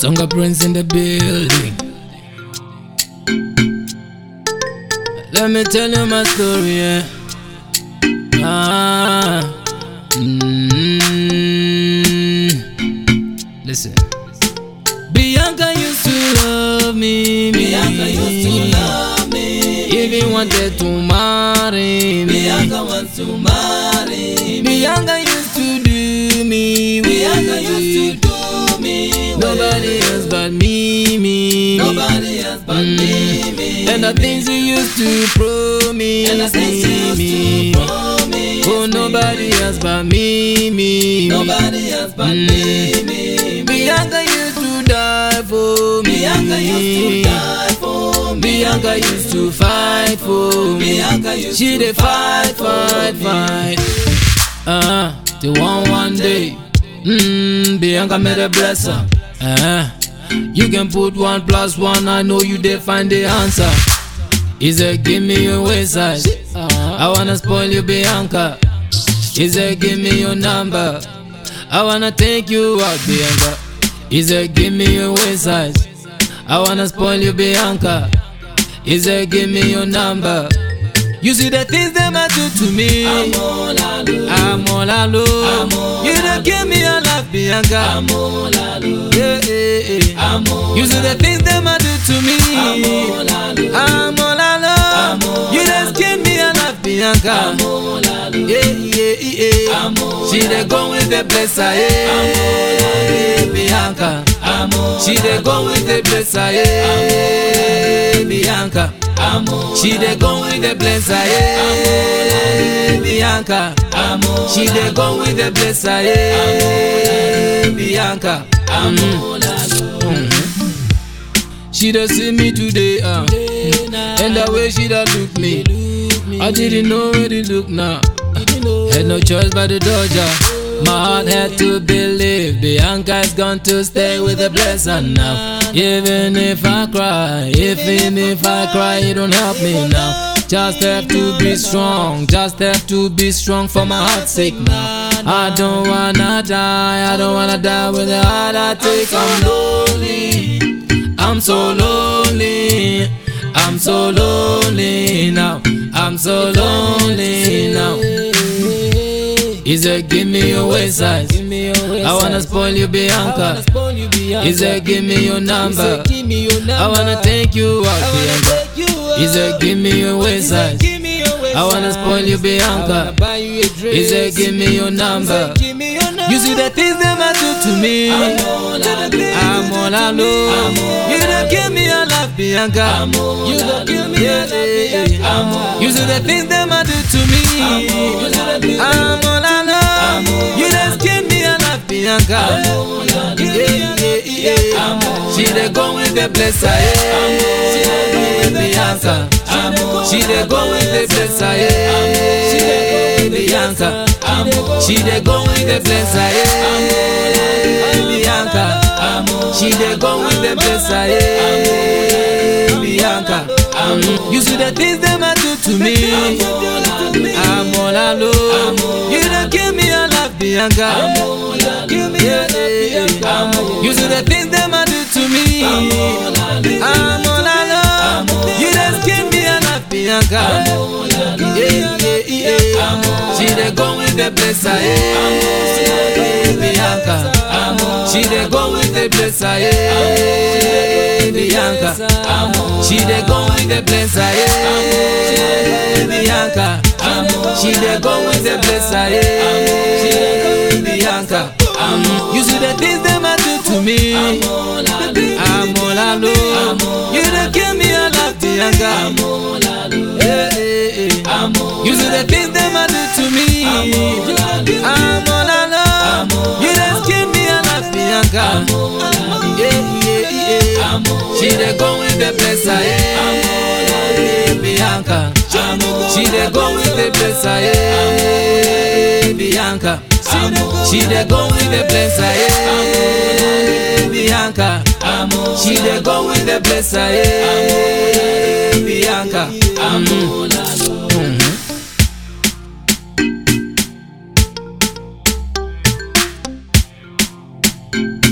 Tonga Prince in the building. Let me tell you my story, yeah. Listen. Bianca used to love me. Bianca used to love me. Even wanted to marry me. Bianca wants to marry me. Bianca used to do me. Bianca used to do me. Nobody else but me. Nobody else but me. And the things you used to promise. And the things you used to promise. Oh, nobody else but me. Nobody else but me. Bianca used to die for me. Bianca used to die for me. Bianca used to fight for me. Bianca used She to dey fight. Till one day, Bianca made a blesser. You can put 1 + 1. I know you dey find the answer. He said, give me your waist size. I wanna spoil you, Bianca. He said, give me your number. I wanna take you out, Bianca. He said, give me your waist size. I wanna spoil you, Bianca. He said, give me your number. You see the things them I do to me. I'm all alone. You all don't give me a life, Bianca. I'm all alone. Yeah. I'm all You see the things them I do to me. I'm all alone. I'm all alone. You just give me a life, Bianca. I'm all alone. Yeah. I'm all She dey go with the blesser, Bianca. I'm all She dey go with the blesser, Bianca. I'm all She dey go with the blesser, Bianca. I'm all She dey go with the blesser, Bianca. I'm all alone. She dey see me today, and the way she dey look me, I didn't know where to look now. Had no choice but to dodge her. My heart had to believe Bianca is going to stay with the blesser now. Even if I cry, even if I cry, it don't help me now. Just have to be strong, just have to be strong for my heart's sake now. I don't wanna die, I don't wanna die with the heart I take. I'm lonely, I'm so lonely, I'm so lonely now, I'm so lonely now. He said, give me your waist size. I wanna spoil you, Bianca. He said, give me your number. I wanna take you out, Bianca. He said, give me your waist size. I wanna spoil you, Bianca. He said, give me your number. You see the things them I do to me. I'm all alone. You don't give me a life, Bianca. You don't give me a life. You see the things them I do to me. I'm all alone. You just give me a life, Bianca. She dey go with the blesser, Bianca. She dey go with the blesser, Bianca. She dey go with the blesser, Bianca. She dey go with the blesser, Bianca. You see the things them I do to me. I'm all alone. You don't give me a life, Bianca. You see the things them I do to me. I'm all alone. You just give me a life, Bianca. She dey go with the blesser, Bianca. She dey go with the blesser, Bianca. She dey go with the blesser, Bianca. She dey go with the blesser, Bianca. You see the things them I do to me. I'm all alone. You don't give me a life, Bianca. You see the things them I do to me. I'm all alone. You just give me a life, Bianca. She dey go with the blesser, Bianca. She dey go with the blesser, Bianca. She dey go with the blesser, Bianca. She dey go with the blesser, Bianca.